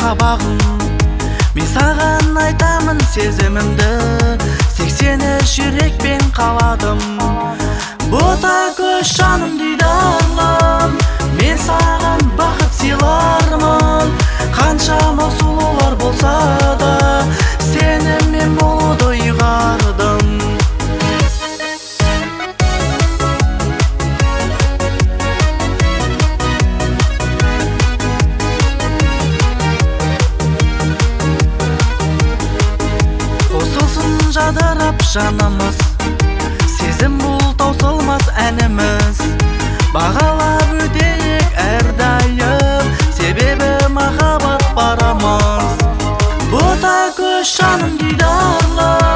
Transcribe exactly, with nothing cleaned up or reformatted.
қабағым. Мен саған айтамын сезімімді, сексені жүрекпен қаладым. Бота көз жаным дидарлым, мен саған бақыт сыйлармын. Қаншама сұлулар болса да, сенімен болуды ұйғардым. Қосылсын жадырап жанымыз, сезім бұл таусылмас әніміз. Бағалап өтейік әрдайым, себебі махаббат барамыз. Бота көз жаным дидарлы,